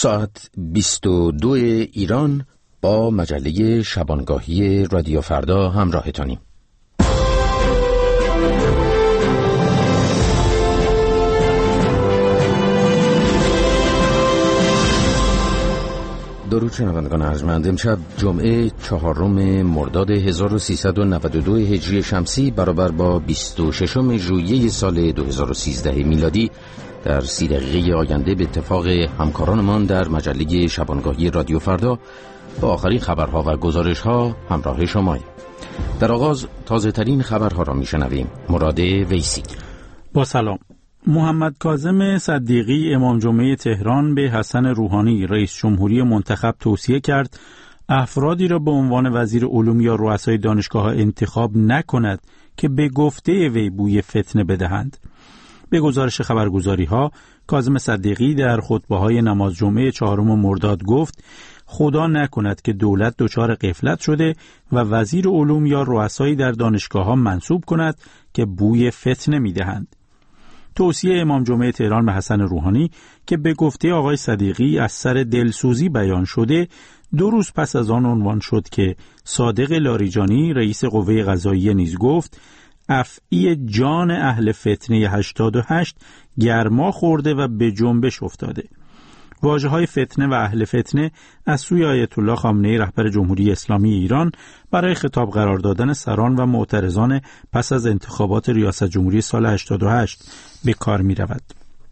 ساعت 22 ایران با مجله شبانگاهی رادیو فردا همراهتانیم. درود شنوندگان ارجمند. امشب جمعه 4 مرداد 1392 هجری شمسی برابر با 26 ژوئیه سال 2013 میلادی در 30 دقیقه آینده به اتفاق همکارانمان در مجله شبانگاهی رادیو فردا با آخرین خبرها و گزارش‌ها همراه شماییم. در آغاز تازه ترین خبرها را میشنویم. مراد ویسی. با سلام. محمد کاظم صدیقی امام جمعه تهران به حسن روحانی رئیس جمهوری منتخب توصیه کرد افرادی را به عنوان وزیر علوم یا رؤسای دانشگاه‌ها انتخاب نکند که به گفته وی بوی فتنه بدهند. به گزارش خبرگزاری‌ها، کاظم صدیقی در خطبه‌های نماز جمعه 4 مرداد گفت خدا نکند که دولت دچار غفلت شده و وزیر علوم یا رؤسایی در دانشگاه‌ها منصوب کند که بوی فتنه می‌دهند. توصیه امام جمعه تهران به حسن روحانی که به گفته آقای صدیقی از سر دلسوزی بیان شده 2 روز پس از آن عنوان شد که صادق لاریجانی رئیس قوه قضاییه نیز گفت افعی جان اهل فتنه 88 گرما خورده و به جنبش افتاده. واژه‌های فتنه و اهل فتنه از سوی آیت الله خامنه‌ای رهبر جمهوری اسلامی ایران برای خطاب قرار دادن سران و معترضان پس از انتخابات ریاست جمهوری سال 88 به کار می‌رود.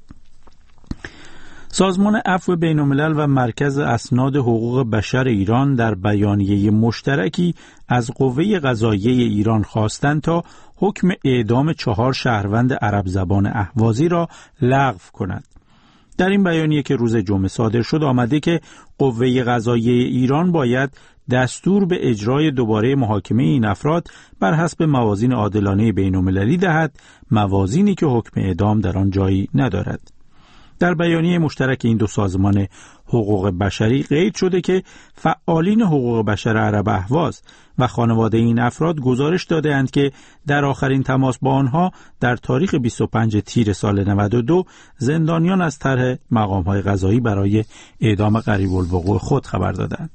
سازمان عفو بین‌الملل و مرکز اسناد حقوق بشر ایران در بیانیه مشترکی از قوه قضاییه ایران خواستند تا حکم اعدام 4 شهروند عرب زبان اهوازی را لغو کند. در این بیانیه که روز جمعه صادر شد آمده که قوه قضاییه ایران باید دستور به اجرای دوباره محاکمه این افراد بر حسب موازین عادلانه بین‌المللی دهد، موازینی که حکم اعدام در آن جایی ندارد. در بیانیه مشترک این 2 سازمان حقوق بشری قید شده که فعالین حقوق بشر عرب اهواز و خانواده این افراد گزارش داده‌اند که در آخرین تماس با آنها در تاریخ 25 تیر سال 92 زندانیان از طرح مقام‌های قضایی برای اعدام قریب الوقوع خود خبر دادند.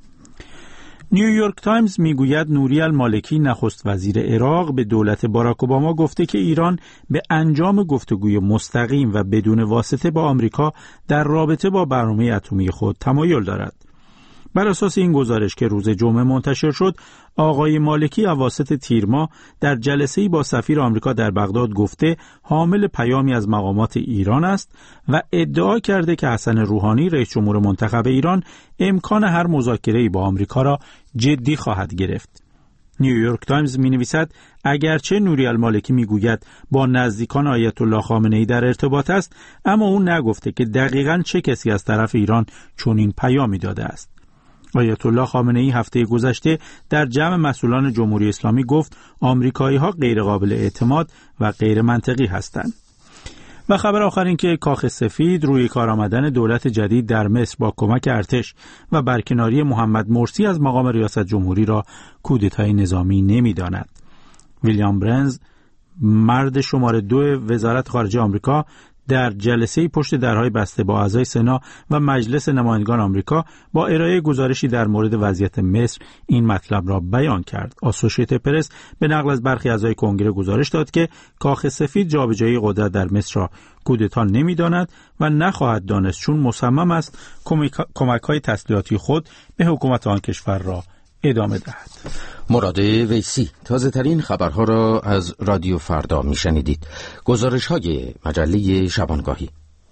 نیویورک تایمز میگوید نوری المالکی نخست وزیر عراق به دولت باراک اوباما گفته که ایران به انجام گفتگوی مستقیم و بدون واسطه با آمریکا در رابطه با برنامه اتمی خود تمایل دارد. بر اساس این گزارش که روز جمعه منتشر شد، آقای مالکی اواسط تیر ماه در جلسه‌ای با سفیر آمریکا در بغداد گفته حامل پیامی از مقامات ایران است و ادعا کرده که حسن روحانی رئیس جمهور منتخب ایران امکان هر مذاکره‌ای با آمریکا را جدی خواهد گرفت. نیویورک تایمز می‌نویسد اگرچه نوری المالکی میگوید با نزدیکان آیت الله خامنه‌ای در ارتباط است، اما او نگفته که دقیقاً چه کسی از طرف ایران چنین پیامی داده است. آیت الله خامنه‌ای هفته گذشته در جمع مسئولان جمهوری اسلامی گفت آمریکایی‌ها غیر قابل اعتماد و غیر منطقی هستند. و خبر آخر این که کاخ سفید روی کار آمدن دولت جدید در مصر با کمک ارتش و برکناری محمد مرسی از مقام ریاست جمهوری را کودتای نظامی نمی‌داند. ویلیام برنز مرد شماره 2 وزارت خارجه آمریکا در جلسه‌ای پشت درهای بسته با اعضای سنا و مجلس نمایندگان آمریکا با ارائه گزارشی در مورد وضعیت مصر این مطلب را بیان کرد. اسوشییتد پرس به نقل از برخی اعضای کنگره گزارش داد که کاخ سفید جابجایی قدرت در مصر را کودتا نمی‌داند و نخواهد دانست چون مصمم است کمک‌های تسلیحاتی خود به حکومت آن کشور را ادامه دهد. مراد ویسی. تازه ترین خبرها را از رادیو فردا میشنیدید. گزارش های مجله شبانگاهی.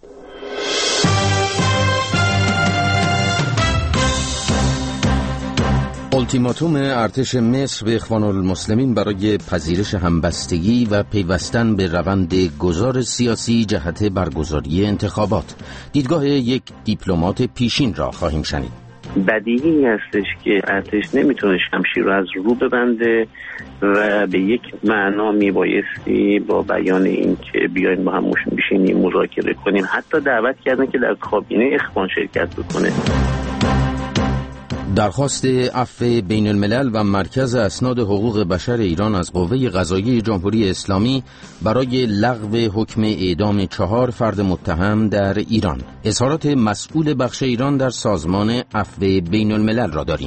التیماتوم ارتش مصر به اخوان المسلمین برای پذیرش همبستگی و پیوستن به روند گذار سیاسی جهت برگزاری انتخابات. دیدگاه یک دیپلمات پیشین را خواهیم شنید. بدیهی هستش که ارتش نمیتونه شمشیر رو از رو ببنده و به یک معنا میبایستی با بیان این که بیاین با هم بشینیم مذاکره کنیم، حتی دعوت کردن که در کابینه اخوان شرکت بکنه. درخواست عفو بین الملل و مرکز اسناد حقوق بشر ایران از قوه قضاییه جمهوری اسلامی برای لغو حکم اعدام 4 فرد متهم در ایران. اظهارات مسئول بخش ایران در سازمان عفو بین الملل را داریم.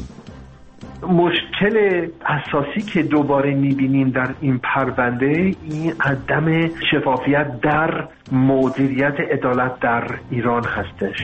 مشکل اساسی که دوباره می‌بینیم در این پرونده این عدم شفافیت در مدیریت عدالت در ایران هستش.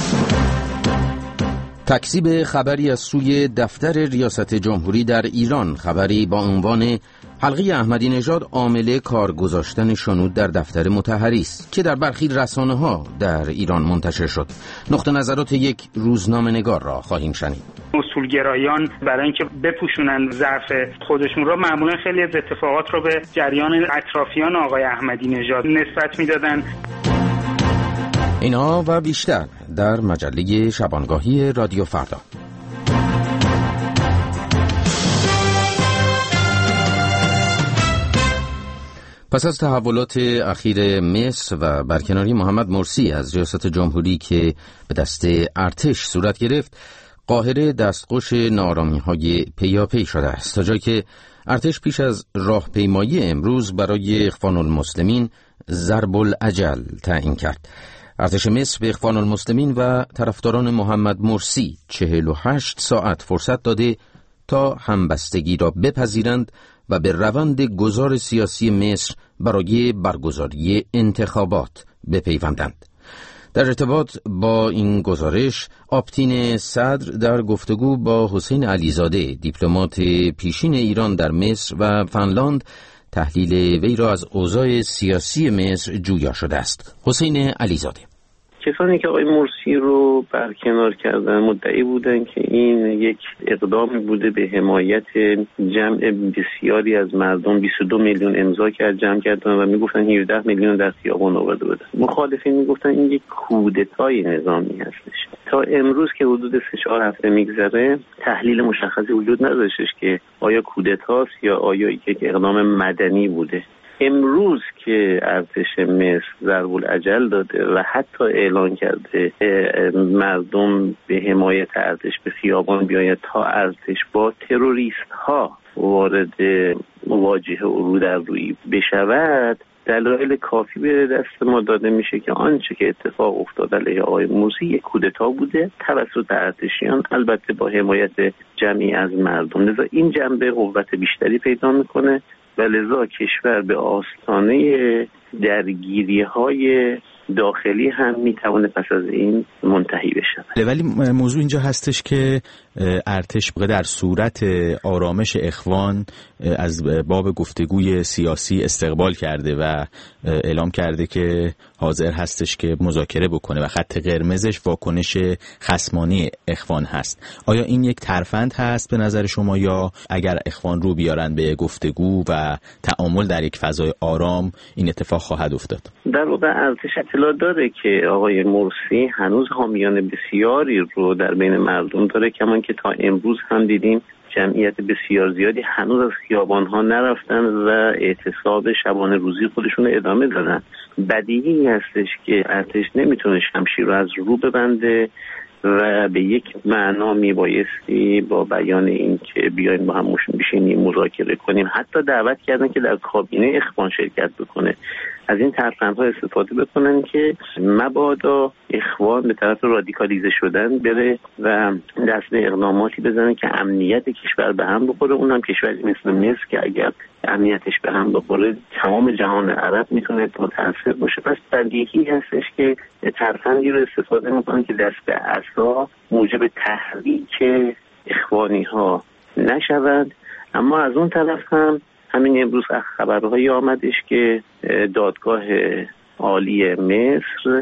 تکذیب خبری از سوی دفتر ریاست جمهوری در ایران، خبری با عنوان حلقه احمدی نژاد عامل کار گذاشتن شنود در دفتر مطهری است که در برخی رسانه‌ها در ایران منتشر شد. نقطه نظرات یک روزنامه‌نگار را خواهیم شنید. اصولگرایان برای اینکه بپوشونن ضعف خودشون را معمولا خیلی از اتفاقات رو به جریان اطرافیان آقای احمدی نژاد نسبت میدادن. اینها و بیشتر در مجله شبانگاهی رادیو فردا. پس از تحولات اخیر مصر و برکناری محمد مرسی از ریاست جمهوری که به دست ارتش صورت گرفت، قاهره دستخوش ناآرامی‌های پیاپی شده است، تا جایی که ارتش پیش از راهپیمایی امروز برای اخوان المسلمین ضرب الاجل تعیین کرد. ارتش مصر به اخوان المسلمین و طرفداران محمد مرسی 48 ساعت فرصت داده تا همبستگی را بپذیرند و به روند گذار سیاسی مصر برای برگزاری انتخابات بپیوندند. در ارتباط با این گزارش، آپتین صدر در گفتگو با حسین علیزاده، دیپلمات پیشین ایران در مصر و فنلاند، تحلیل وی را از اوضاع سیاسی مصر جویا شده است. حسین علیزاده: کسانی که آقای مرسی رو برکنار کردن مدعی بودن که این یک اقدامی بوده به حمایت جمع بسیاری از مردم. 22 میلیون امضا جمع کردن و میگفتن 17 میلیون در خیابان آورده بودن. مخالفین میگفتن این یک کودتای نظامی هستش. تا امروز که حدود 3-4 هفته میگذره، تحلیل مشخصی وجود نداشتش که آیا کودتاست یا آیا یک اقدام مدنی بوده. امروز که ارتش مصر ضرب الاجل داده و حتی اعلان کرده مردم به حمایت ارتش به خیابان بیاید تا ارتش با تروریست ها وارد مواجهه رو در روی بشود، دلایل کافی به دست ما داده میشه که آنچه که اتفاق افتاد علیه آقای مرسی یک کودتا بوده توسط ارتشیان، البته با حمایت جمعی از مردم. لذا این جنبه قوت بیشتری پیدا میکنه و لذا کشور به آستانه درگیری‌های داخلی هم میتونه پس از این منتهی بشه. ولی موضوع اینجا هستش که ارتش در صورت آرامش اخوان از باب گفتگوی سیاسی استقبال کرده و اعلام کرده که حاضر هستش که مذاکره بکنه و خط قرمزش واکنش خصمانه اخوان هست. آیا این یک ترفند هست به نظر شما، یا اگر اخوان رو بیارن به گفتگو و تعامل در یک فضای آرام این اتفاق خواهد افتاد؟ در واقع ارتش اطلاع داره که آقای مرسی هنوز حامیان بسیاری رو در بین مردم داره، کمان که تا امروز هم دیدیم جمعیت بسیار زیادی هنوز از خیابان‌ها نرفتن و اعتصاب شبانه روزی خودشون ادامه دادن. بدیهی هستش که ارتش نمیتونه شمشیر رو از رو ببنده و به یک معنا میبایستی با بیان این که بیاین با هم بشینیم مذاکره کنیم. حتی دعوت کردن که در کابینه اخوان شرکت بکنه. از این ترفندها استفاده بکنن که مبادا اخوان به طرف رادیکالیزه شدن بره و دست به اقداماتی بزنه که امنیت کشور به هم بخوره. اونم کشوری مثل مصر که اگر امنیتش به هم بخوره تمام جهان عرب میتونه متاثر باشه. پس بدیهی هستش که ترفندی رو استفاده میکنن که دست به عصا موجب تحریک اخوانی ها نشود. اما از اون طرف هم همین امروز خبرهایی آمدش که دادگاه عالی مصر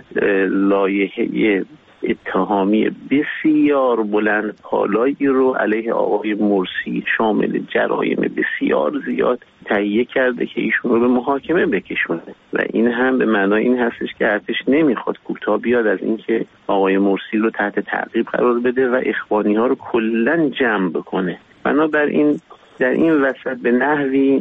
لایحه اتهامی بسیار بلند پالایی رو علیه آقای مرسی شامل جرایم بسیار زیاد تهیه کرده که ایشون رو به محاکمه بکشونه و این هم به معنای این هستش که ارتش نمیخواد کوتاه بیاد از اینکه آقای مرسی رو تحت تعقیب قرار بده و اخوانی ها رو کلاً جمع بکنه. بنابراین در این وسط به نحوی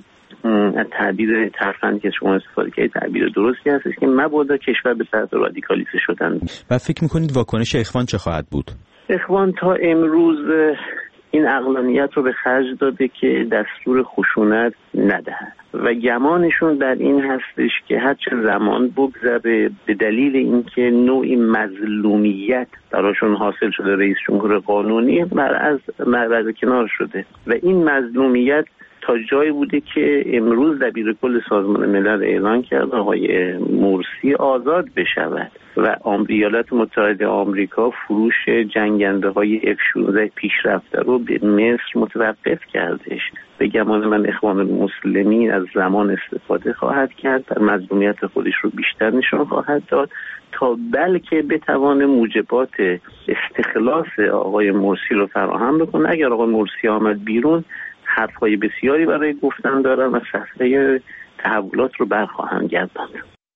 تعبیر ترفند که شما استفاده کردید تعبیر درستی هستش که مبادا کشور به طرف رادیکالیزه شدن. و فکر میکنید واکنش اخوان چه خواهد بود؟ اخوان تا امروز این عقلانیت رو به خرج داده که دستور خشونت ندهد و گمانشون بر این هستش که هرچه زمان بگذره به دلیل اینکه نوعی مظلومیت براشون حاصل شده، رئیس جمهور قانونی مرز کنار شده و این مظلومیت تا جایی بوده که امروز دبیر کل سازمان ملل اعلان کرد آقای مرسی آزاد بشود و ایالات متحده آمریکا فروش جنگنده های F-16 پیشرفته رو به مصر متوقف کردش. به گمان من اخوان المسلمین از زمان استفاده خواهد کرد، در مظلومیت خودش رو بیشتر نشان خواهد داد تا بلکه بتوانه موجبات استخلاص آقای مرسی رو فراهم بکنه. اگر آقای مرسی آمد بیرون حرفهای بسیاری برای گفتن دارن و صفحه تحولات رو برخواهند گرداند.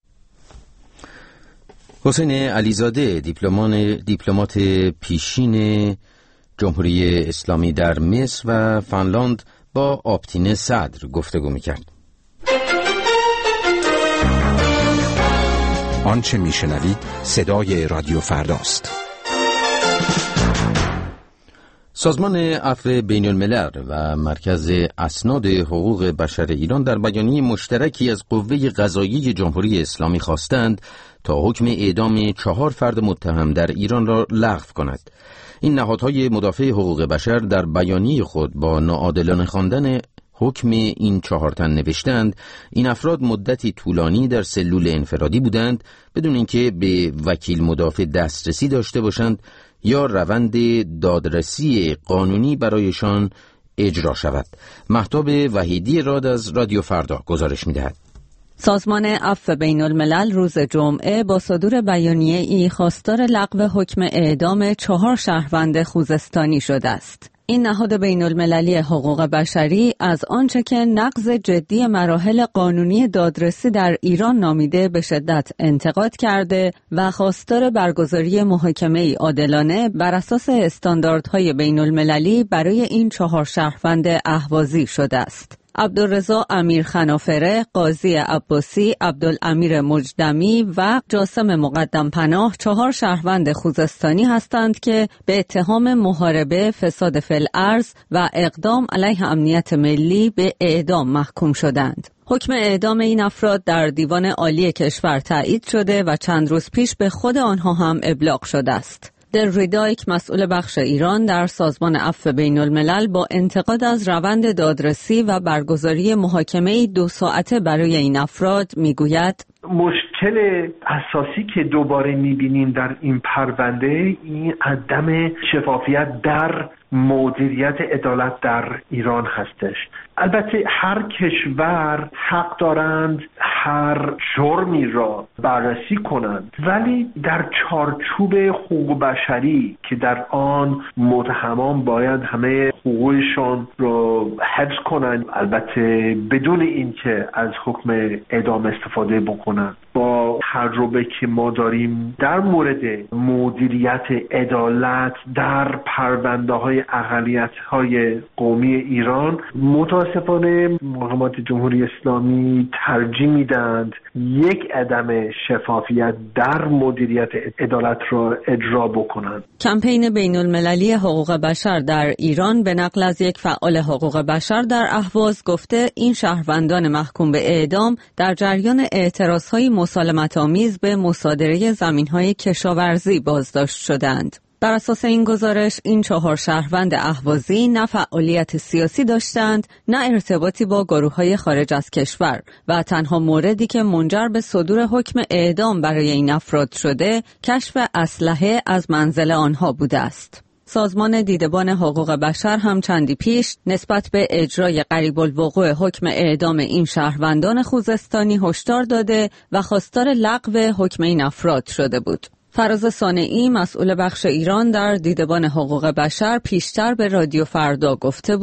حسین علیزاده دیپلمات پیشین جمهوری اسلامی در مصر و فنلاند با آبتین صدر گفتگو می‌کرد. آنچه میشنوید صدای رادیو فرداست. سازمان عفو بین الملل و مرکز اسناد حقوق بشر ایران در بیانیه مشترکی از قوه قضاییه جمهوری اسلامی خواستند تا حکم اعدام 4 فرد متهم در ایران را لغو کند. این نهادهای مدافع حقوق بشر در بیانیه خود با ناعادلانه خواندن حکم این 4 تن نوشتند این افراد مدتی طولانی در سلول انفرادی بودند بدون اینکه به وکیل مدافع دسترسی داشته باشند یا روند دادرسی قانونی برایشان اجرا شود. مهتاب وحیدی راد از رادیو فردا گزارش می‌دهد. سازمان عفو بین الملل روز جمعه با صدور بیانیه‌ای خواستار لغو حکم اعدام 4 شهروند خوزستانی شده است. این نهاد بین المللی حقوق بشری از آنچه که نقض جدی مراحل قانونی دادرسی در ایران نامیده به شدت انتقاد کرده و خواستار برگزاری محاکمه‌ای عادلانه بر اساس استانداردهای بین المللی برای این 4 شهروند اهوازی شده است. عبدالرضا امیر خنافره، قاضی عباسی، عبدالامیر مجدمی و جاسم مقدم پناه 4 شهروند خوزستانی هستند که به اتهام محاربه، فساد فی الارض و اقدام علیه امنیت ملی به اعدام محکوم شدند. حکم اعدام این افراد در دیوان عالی کشور تایید شده و چند روز پیش به خود آنها هم ابلاغ شده است. در ریدایک مسئول بخش ایران در سازمان عفو بین الملل با انتقاد از روند دادرسی و برگزاری محاکمه 2 ساعته برای این افراد میگوید مشکل اساسی که دوباره میبینیم در این پرونده این عدم شفافیت در مدیریت عدالت در ایران هستش. البته هر کشور حق دارند هر جرمی را بررسی کنند، ولی در چارچوب حقوق بشری که در آن متهمان باید همه حقوقشون رو حفظ کنند، البته بدون اینکه از حکم اعدام استفاده بکنند. با تجربه که ما داریم در مورد مدیریت عدالت در پرونده‌های اقلیت‌های قومی ایران، متاسفانه مقامات جمهوری اسلامی ترجیح میدند یک عدم شفافیت در مدیریت عدالت را اجرا بکنند. کمپین بین‌المللی حقوق بشر در ایران به نقل از یک فعال حقوق بشر در اهواز گفته این شهروندان محکوم به اعدام در جریان اعتراض‌های مسالمت‌آمیز به مصادره زمین‌های کشاورزی بازداشت شدند. بر اساس این گزارش این 4 شهروند اهوازی نه فعالیت سیاسی داشتند، نه ارتباطی با گروه‌های خارج از کشور و تنها موردی که منجر به صدور حکم اعدام برای این افراد شده، کشف اسلحه از منزل آنها بوده است. سازمان دیدبان حقوق بشر هم چندی پیش نسبت به اجرای قریب الوقوع حکم اعدام این شهروندان خوزستانی هشدار داده و خواستار لغو حکم این افراد شده بود. فراز صانعی مسئول بخش ایران در دیدبان حقوق بشر پیشتر به رادیو فردا گفته بود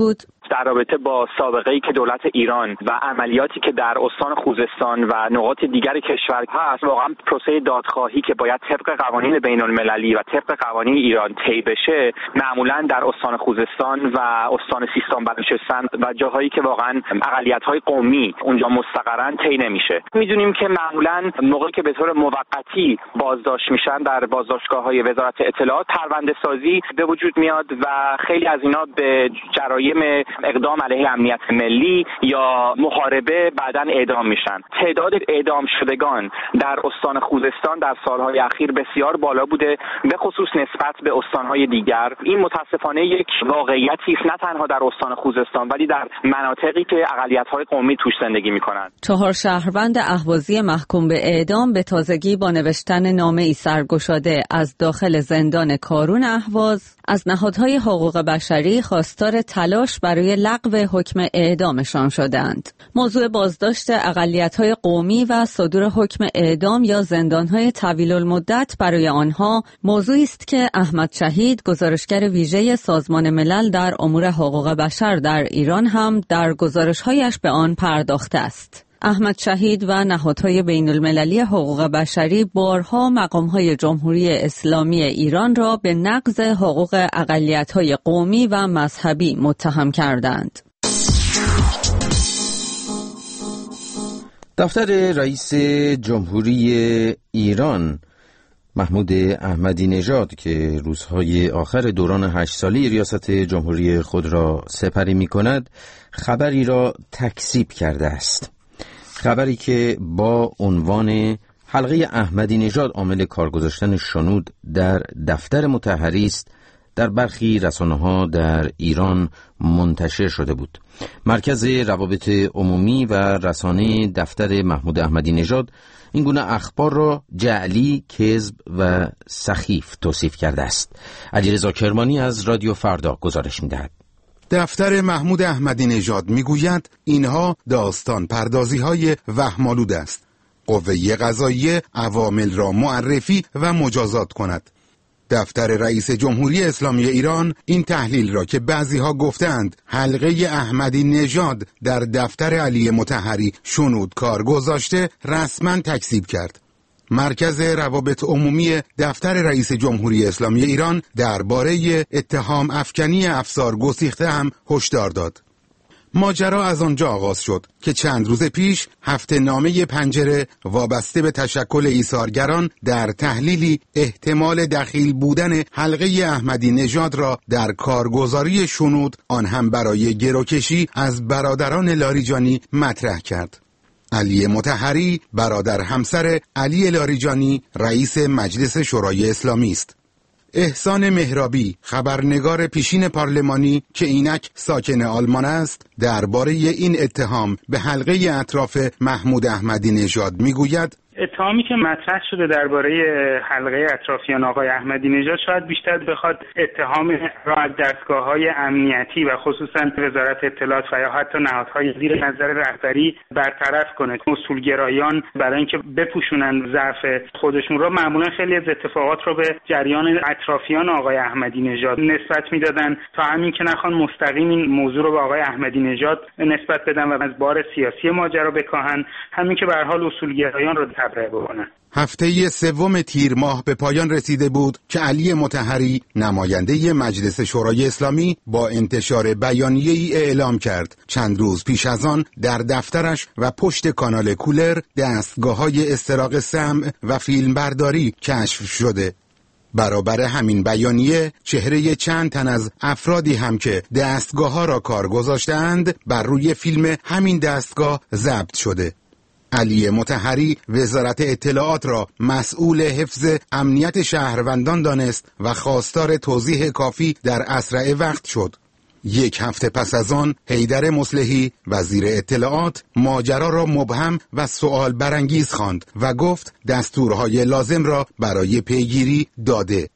در رابطه با سابقه‌ای که دولت ایران و عملیاتی که در استان خوزستان و نقاط دیگر کشور هست، واقعا پروسه دادخواهی که باید طبق قوانین بین‌المللی و طبق قوانین ایران طی بشه، معمولا در استان خوزستان و استان سیستان بلوچستان و جاهایی که واقعا اقلیت‌های قومی اونجا مستقرن طی نمیشه. میدونیم که معمولا موقعی که به طور موقتی بازداشت میشن در بازداشتگاه‌های وزارت اطلاعات، پرونده سازی به وجود میاد و خیلی از اینا به جرایم اقدام علیه امنیت ملی یا محاربه بعداً اعدام میشن. تعداد اعدام شدگان در استان خوزستان در سالهای اخیر بسیار بالا بوده، به خصوص نسبت به استانهای دیگر. این متاسفانه یک واقعیتی است، نه تنها در استان خوزستان ولی در مناطقی که اقلیت‌های قومی توش زندگی میکنن. 4 شهروند اهوازی محکوم به اعدام به تازگی با نوشتن نامه‌ای سرگشاده از داخل زندان کارون اهواز از نهادهای حقوق بشری خواستار تلاش برای لغو حکم اعدامشان شدند. موضوع بازداشت اقلیت‌های قومی و صدور حکم اعدام یا زندان‌های طویل المدت برای آنها موضوعی است که احمد شهید، گزارشگر ویژه سازمان ملل در امور حقوق بشر در ایران هم در گزارش‌هایش به آن پرداخته است. احمد شهید و نهادهای بین‌المللی حقوق بشری بارها مقام‌های جمهوری اسلامی ایران را به نقض حقوق اقلیت‌های قومی و مذهبی متهم کردند. دفتر رئیس جمهوری ایران محمود احمدی نژاد که روزهای آخر دوران 8 ساله ریاست جمهوری خود را سپری می‌کند، خبری را تکذیب کرده است. خبری که با عنوان حلقه احمدی نژاد عامل کار گذاشتن شنود در دفتر مطهری است در برخی رسانه‌ها در ایران منتشر شده بود. مرکز روابط عمومی و رسانه دفتر محمود احمدی نژاد این گونه اخبار را جعلی، کذب و سخیف توصیف کرده است. علیرضا کرمانی از رادیو فردا گزارش می‌دهد. دفتر محمود احمدی نژاد میگوید اینها داستان پردازی های وهم‌آلود است. قوه قضاییه عوامل را معرفی و مجازات کند. دفتر رئیس جمهوری اسلامی ایران این تحلیل را که بعضی ها گفتند حلقه احمدی نژاد در دفتر علی مطهری شنود کار گذاشته رسما تکذیب کرد. مرکز روابط عمومی دفتر رئیس جمهوری اسلامی ایران درباره اتهام افکنی افسار گسیخته هم هشدار داد. ماجرا از آنجا آغاز شد که چند روز پیش هفته نامه پنجره وابسته به تشکل ایثارگران در تحلیلی احتمال دخیل بودن حلقه احمدی نژاد را در کارگزاری شنود، آن هم برای گروکشی از برادران لاریجانی مطرح کرد. علی مطهری برادر همسر علی لاریجانی رئیس مجلس شورای اسلامی است. احسان مهرابی خبرنگار پیشین پارلمانی که اینک ساکن آلمان است درباره این اتهام به حلقه اطراف محمود احمدی نژاد میگوید اتهامی که مطرح شده درباره حلقه اطرافیان آقای احمدی نژاد شاید بیشتر بخواد اتهام را از دستگاه‌های امنیتی و خصوصا وزارت اطلاعات و یا حتی نهادهای زیر نظر رهبری برطرف کنه. اصولگرایان برای اینکه بپوشونن ضعف خودشون را معمولا خیلی از اتفاقات رو به جریان اطرافیان آقای احمدی نژاد نسبت میدادن تا همین که نخوان مستقیم این موضوع رو به آقای احمدی نژاد نسبت بدن و از بار سیاسی ماجرا بکاهن، همین که به هر حال اصولگرایان رو هفته سوم تیر ماه به پایان رسیده بود که علی مطهری نماینده مجلس شورای اسلامی با انتشار بیانیه‌ای اعلام کرد چند روز پیش از آن در دفترش و پشت کانال کولر دستگاه‌های استراق سمع و فیلمبرداری کشف شده. برابر همین بیانیه چهره چند تن از افرادی هم که دستگاه‌ها را کار گذاشتند بر روی فیلم همین دستگاه ضبط شده. علی مطهری وزارت اطلاعات را مسئول حفظ امنیت شهروندان دانست و خواستار توضیح کافی در اسرع وقت شد. 1 هفته پس از آن حیدر مصلحی وزیر اطلاعات ماجرا را مبهم و سؤال برانگیز خواند و گفت دستورهای لازم را برای پیگیری داده.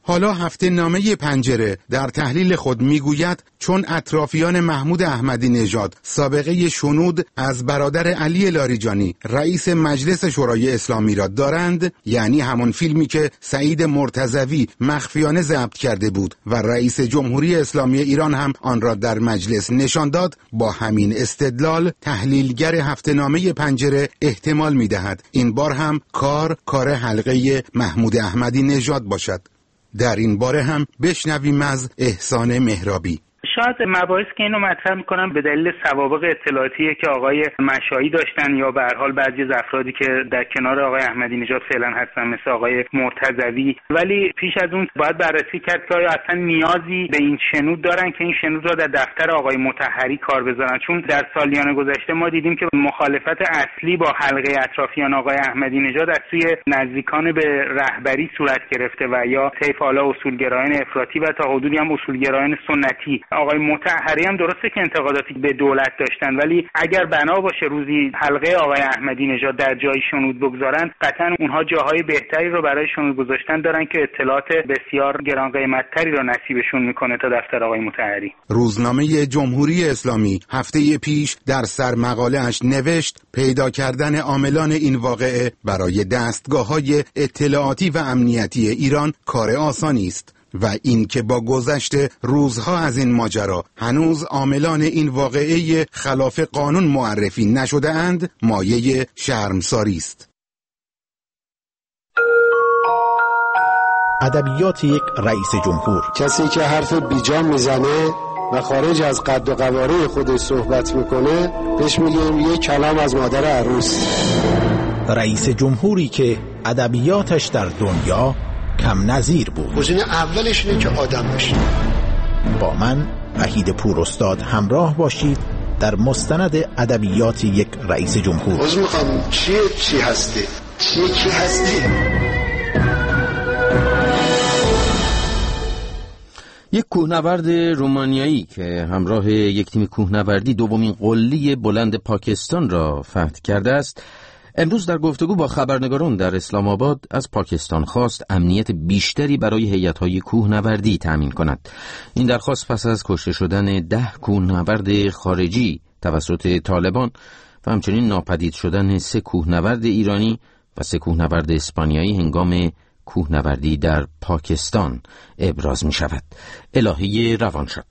حالا هفته نامه پنجره در تحلیل خود میگوید چون اطرافیان محمود احمدی نژاد سابقه شنود از برادر علی لاریجانی رئیس مجلس شورای اسلامی را دارند، یعنی همون فیلمی که سعید مرتضوی مخفیانه ضبط کرده بود و رئیس جمهوری اسلامی ایران هم آن را در مجلس نشان داد، با همین استدلال تحلیلگر هفته نامه پنجره احتمال می‌دهد این بار هم کار حلقه محمود احمدی نژاد باشد. در این باره هم بشنویم از احسان مهرابی. شاید مباحث که اینو مطرح میکنم به دلیل سوابق اطلاعاتی که آقای مشایی داشتن یا به هر حال بعضی از افرادی که در کنار آقای احمدی نژاد فعلا هستن مثل آقای مرتضوی، ولی پیش از اون باید بررسی کرد که آیا اصلا نیازی به این شنود دارن که این شنود را در دفتر آقای مطهری کار بذارن، چون در سالیان گذشته ما دیدیم که مخالفت اصلی با حلقه اطرافیان آقای احمدی نژاد از سوی نزدیکان به رهبری صورت گرفته و یا طیف حالا اصولگرایان افراطی و تا حدودی هم اصولگرایان سنتی. آقای مطهری هم درسته که انتقاداتی به دولت داشتن، ولی اگر بنا باشه روزی حلقه آقای احمدی نژاد در جای شنود بگذارن، قطعا اونها جاهای بهتری رو برای شنود گذاشتن دارن که اطلاعات بسیار گران قیمت‌تری رو نصیبشون میکنه تا دفتر آقای مطهری. روزنامه جمهوری اسلامی هفته پیش در سرمقاله‌اش نوشت پیدا کردن عاملان این واقعه برای دستگاه‌های اطلاعاتی و امنیتی ایران کار آسانی است و این که با گذشت روزها از این ماجرا هنوز عاملان این واقعه خلاف قانون معرفی نشده اند مایه شرمساری است. ادبیات یک رئیس جمهور: کسی که حرف بیجا میزنه و خارج از قد و قواره خودش صحبت میکنه بهش میگیم یه کلام از مادر عروس. رئیس جمهوری که ادبیاتش در دنیا کم نظیر بود. گزینه اولش اینه که آدم باشه. با من وحید پوراستاد همراه باشید در مستند ادبیات یک رئیس جمهور. از میخوام چی هستی؟ کی هستی؟ یک کوهنورد رومانیایی که همراه یک تیم کوهنوردی دومین قله بلند پاکستان را فتح کرده است، امروز در گفتگو با خبرنگاران در اسلام آباد از پاکستان خواست امنیت بیشتری برای هیئت‌های کوهنوردی تأمین کند. این درخواست پس از کشته شدن 10 کوهنورد خارجی توسط طالبان و همچنین ناپدید شدن 3 کوهنورد ایرانی و 3 کوهنورد اسپانیایی هنگام کوهنوردی در پاکستان ابراز می شود. الهی روانشاد.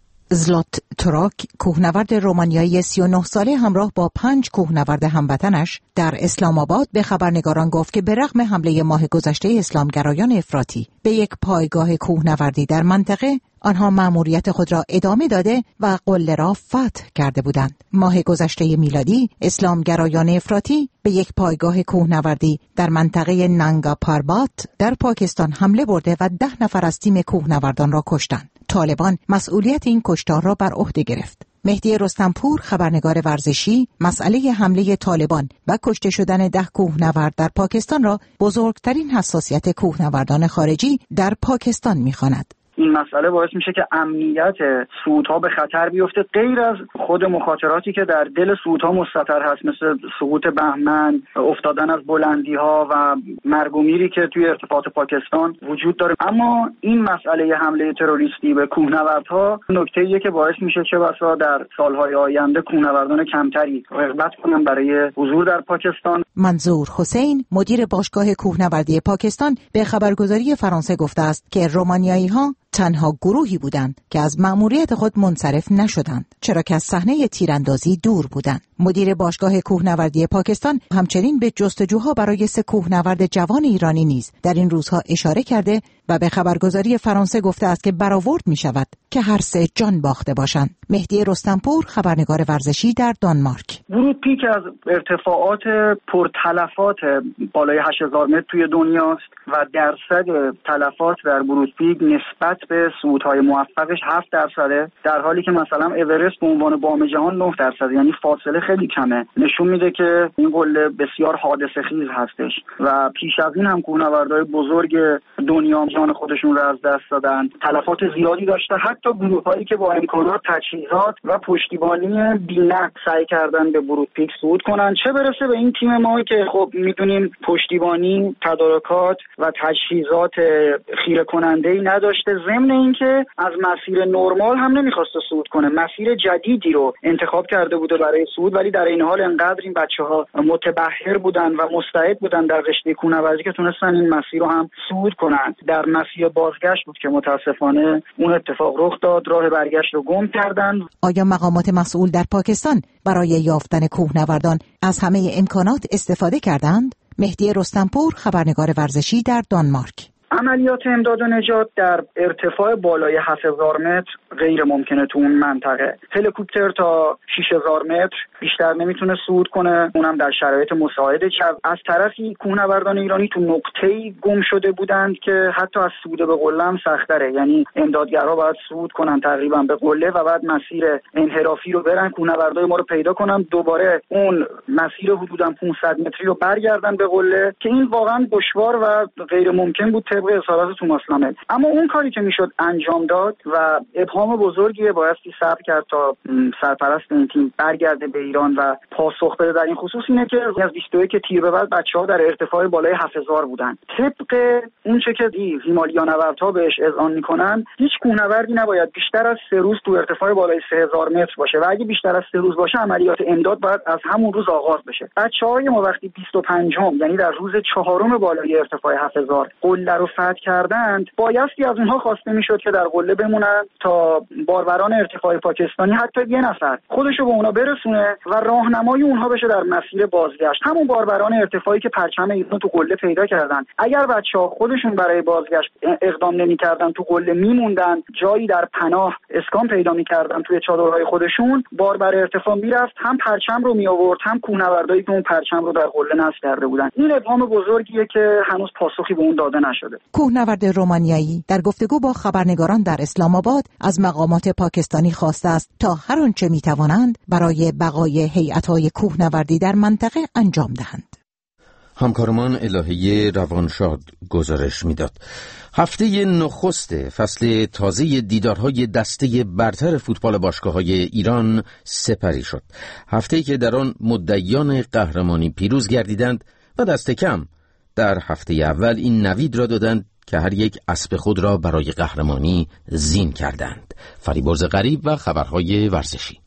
زلات تراک، کوهنورد رومانیایی 39 ساله همراه با 5 کوهنورد هموطنش در اسلام آباد به خبرنگاران گفت که به رغم حمله ماه گذشته اسلامگرایان افراطی به یک پایگاه کوهنوردی در منطقه، آنها مأموریت خود را ادامه داده و قله را فتح کرده بودند. ماه گذشته میلادی اسلامگرایان افراطی به یک پایگاه کوهنوردی در منطقه نانگا پاربات در پاکستان حمله برده و 10 نفر از تیم کوهنوردان را کشتند. طالبان مسئولیت این کشتار را بر عهده گرفت. مهدی رستمپور، خبرنگار ورزشی، مسئله حمله طالبان و کشته شدن 10 کوهنورد در پاکستان را بزرگترین حساسیت کوهنوردان خارجی در پاکستان می‌خواند. این مسئله باعث میشه که امنیت صعودها به خطر بیفته، غیر از خود مخاطراتی که در دل صعودها مستتر هست، مثل سقوط بهمن، افتادن از بلندی‌ها و مرگ و میری که توی ارتفاعات پاکستان وجود داره. اما این مسئله حمله تروریستی به کوهنوردها نکته‌ایه که باعث میشه چه بسا در سالهای آینده کوهنوردان کمتری رغبت کنن برای حضور در پاکستان. منظور حسین، مدیر باشگاه کوهنوردی پاکستان، به خبرگزاری فرانسه گفته است که رومانیایی‌ها تنها گروهی بودند که از مأموریت خود منصرف نشدند، چرا که از صحنه تیراندازی دور بودند. مدیر باشگاه کوهنوردی پاکستان همچنین به جستجوها برای 3 کوهنورد جوان ایرانی نیز در این روزها اشاره کرده و به خبرگزاری فرانسه گفته است که برآورد می شود که هر 3 جان باخته باشند. مهدی رستمپور، خبرنگار ورزشی در دانمارک. ورود پیک از ارتفاعات پرتلفات بالای 8000 متر توی دنیاست و درصد تلفات در ورود پیک نسبت به صعودهای موفقش 7%، در حالی که مثلا اورست به عنوان بام جهان 9%، یعنی فاصله خیلی کمه. نشون میده که این قله بسیار حادثه خیز هستش و پیش از این هم کوهنوردهای بزرگ دنیا جان خودشون رو از دست دادن، تلفات زیادی داشته. حتی گروه‌هایی که با امکانات تجهیزات تجهیزات و پشتیبانی بی‌نقص سعی کردن به برودپیک صعود کنن، چه برسه به این تیم ما که خب میدونیم پشتیبانی، تدارکات و تجهیزات خیره کننده‌ای نداشته، ضمن اینکه از مسیر نرمال هم نمیخواسته صعود کنه، مسیر جدیدی رو انتخاب کرده بوده برای صعود، ولی در این حال انقدر این بچه‌ها متبحر بودن و مستعد بودن در رشته کوهنوردی که تونستن این مسیر رو هم صعود کنن. در مسیر بازگشت بود که متاسفانه اون اتفاق رخ داد، راه برگشت رو گم کردن. آیا مقامات مسئول در پاکستان برای یافتن کوهنوردان از همه امکانات استفاده کردند؟ مهدی رستمپور، خبرنگار ورزشی در دانمارک. عملیات امداد و نجات در ارتفاع بالای 7000 متر غیر ممکنه تو اون منطقه. هلیکوپتر تا 6000 متر بیشتر نمیتونه صعود کنه، اونم در شرایط مساعد جو. از طرفی کوهنوردان ایرانی تو نقطه‌ای گم شده بودند که حتی از صعود به قله هم سخت‌تره، یعنی امدادگرها باید صعود کنن تقریبا به قله و بعد مسیر انحرافی رو برن، کوهنوردای ما رو پیدا کنن، دوباره اون مسیر حدوداً 500 متری رو برگردن به قله که این واقعا دشوار و غیر ممکن بود طبق اظهارات توماس لامل. اما اون کاری که میشد انجام داد و ابهام بزرگیه بایستی صبر کرد تا سرپرست این تیم برگرده به ایران و پاسخ بده در این خصوص، اینه که از 21 تیر به بعد بچه‌ها در ارتفاع بالای 7000 بودن. طبق اون چه که هیمالیانوردها بهش اذعان میکنن، هیچ کوهنوردی نباید بیشتر از 3 روز تو ارتفاع بالای 3000 متر باشه و اگه بیشتر از 3 روز باشه عملیات امداد باید از همون روز آغاز بشه. بچه‌های ما وقتی 25م یعنی در روز 4م بالای ارتفاع 7000 قله رو فتح کردند، بایستی از اونها خواسته میشد که در قله بمونن تا باربران ارتفاع پاکستانی حتی یه نفر خودشو به اونا برسونه و راهنمای اونها بشه در مسیر بازگشت. همون باربران ارتفاعی که پرچم ایران تو قله پیدا کردن، اگر بچه‌ها خودشون برای بازگشت اقدام نمی‌کردن، تو قله میموندن، جایی در پناه اسکان پیدا می‌کردن توی چادرهای خودشون، باربر ارتفاع میرفت هم پرچم رو میآورد هم کوهنوردایی که اون پرچم رو در قله نصب کرده بودن. این ابهام بزرگیه که هنوز پاسخی به اون داده نشده. کوهنورد رومانیایی در گفتگو با خبرنگاران در اسلام آباد از مقامات پاکستانی خواسته است تا هر آنچه می‌توانند برای بقای هیئت‌های کوهنوردی در منطقه انجام دهند. همکارمان الهه روانشاد گزارش میداد. هفته نخست فصل تازه دیدارهای دسته برتر فوتبال باشگاه‌های ایران سپری شد. هفته‌ای که در آن مدعیان قهرمانی پیروز گردیدند و دست کم در هفته اول این نوید را دادند که هر یک اسب خود را برای قهرمانی زین کردند. فریبرز غریب و خبرهای ورزشی.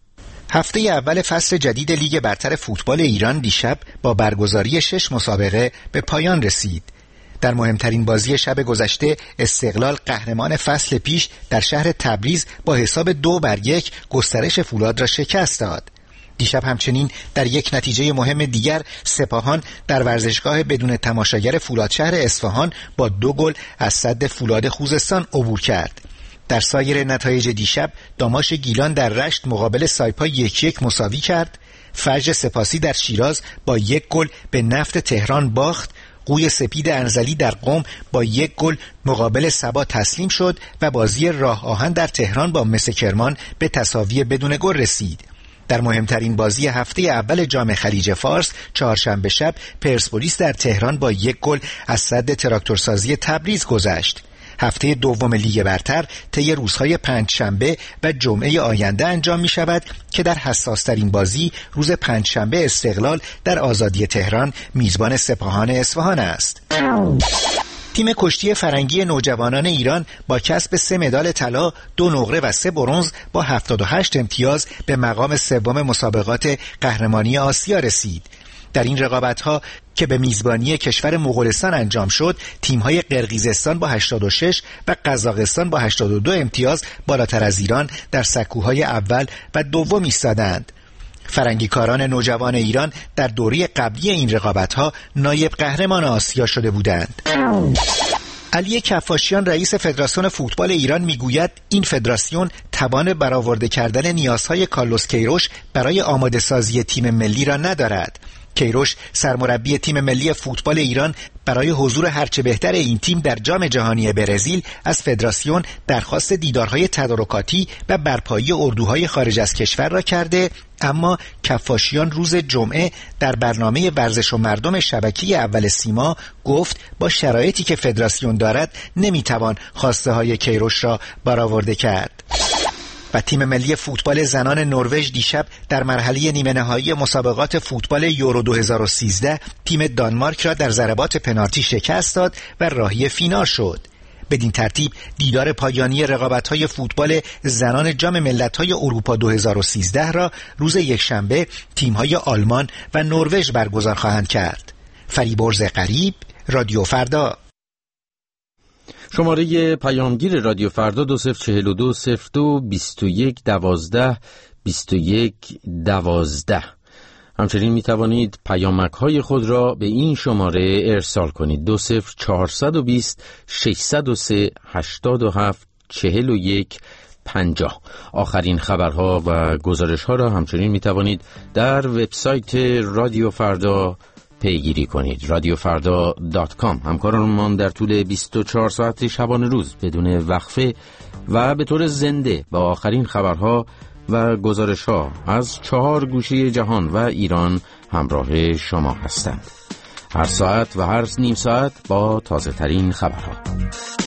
هفته اول فصل جدید لیگ برتر فوتبال ایران دیشب با برگزاری 6 مسابقه به پایان رسید. در مهمترین بازی شب گذشته استقلال قهرمان فصل پیش در شهر تبریز با حساب 2-1 گسترش فولاد را شکست داد. دیشب همچنین در یک نتیجه مهم دیگر سپاهان در ورزشگاه بدون تماشاگر فولادشهر اصفهان با 2 گل از سد فولاد خوزستان عبور کرد. در سایر نتایج دیشب داماش گیلان در رشت مقابل سایپا 1-1 مساوی کرد. فجر سپاسی در شیراز با 1 گل به نفت تهران باخت. قوی سپید انزلی در قم با 1 گل مقابل سبا تسلیم شد و بازی راه آهن در تهران با مس کرمان به تساوی بدون گل رسید. در مهمترین بازی هفته اول جام خلیج فارس چهارشنبه شب پرسپولیس در تهران با 1 گل از سد تراکتورسازی تبریز گذشت. هفته دوم لیگ برتر طی روزهای پنجشنبه و جمعه آینده انجام می شود که در حساس‌ترین بازی روز پنجشنبه استقلال در آزادی تهران میزبان سپاهان اصفهان است. تیم کشتی فرنگی نوجوانان ایران با کسب 3 مدال طلا، 2 نقره و 3 برنز با 78 امتیاز به مقام سوم مسابقات قهرمانی آسیا رسید. در این رقابت‌ها که به میزبانی کشور مغولستان انجام شد، تیم‌های قرقیزستان با 86 و قزاقستان با 82 امتیاز بالاتر از ایران در سکوهای اول و دوم ایستادند. فرنگیکاران نوجوان ایران در دوره قبلی این رقابت‌ها نایب قهرمان آسیا شده بودند. علی کفاشیان رئیس فدراسیون فوتبال ایران میگوید این فدراسیون توان برآورده کردن نیازهای کارلوس کیروش برای آماده سازی تیم ملی را ندارد. کیروش سرمربی تیم ملی فوتبال ایران برای حضور هرچه بهتر این تیم در جام جهانی برزیل از فدراسیون درخواست دیدارهای تدارکاتی و برپایی اردوهای خارج از کشور را کرده، اما کفاشیان روز جمعه در برنامه ورزش و مردم شبکه اول سیما گفت با شرایطی که فدراسیون دارد نمیتوان خواسته های کیروش را برآورده کرد. و تیم ملی فوتبال زنان نروژ دیشب در مرحله نیمه نهایی مسابقات فوتبال یورو 2013 تیم دانمارک را در ضربات پنالتی شکست داد و راهی فینال شد. بدین ترتیب دیدار پایانی رقابت‌های فوتبال زنان جام ملت‌های اروپا 2013 را روز یکشنبه تیم‌های آلمان و نروژ برگزار خواهند کرد. فریبرز غریب، رادیو فردا. شماره پیامگیر رادیو فردا 2042 02 21 12 21 12. همچنین می توانید پیامک‌های خود را به این شماره ارسال کنید 20420 603 87 41 50. آخرین خبرها و گزارش‌ها را همچنین می توانید در وبسایت رادیو فردا پیگیری کنید radiofrda.com. همکارانمان در طول 24 ساعت شبانه روز بدون وقفه و به طور زنده با آخرین خبرها و گزارش‌ها از 4 گوشه جهان و ایران همراه شما هستند. هر ساعت و هر نیم ساعت با تازه ترین خبرها.